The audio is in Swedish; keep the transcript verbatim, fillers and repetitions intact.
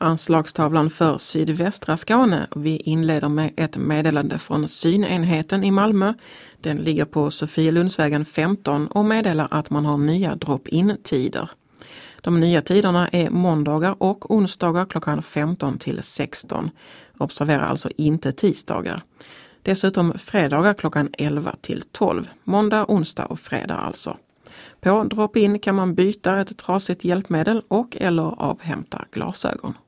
Anslagstavlan för sydvästra Skåne. Vi inleder med ett meddelande från synenheten i Malmö. Den ligger på Sofielundsvägen femton och meddelar att man har nya drop-in-tider. De nya tiderna är måndagar och onsdagar klockan femton till sexton. Observera alltså inte tisdagar. Dessutom fredagar klockan elva till tolv. Måndag, onsdag och fredag alltså. På drop-in kan man byta ett trasigt hjälpmedel och eller avhämta glasögon.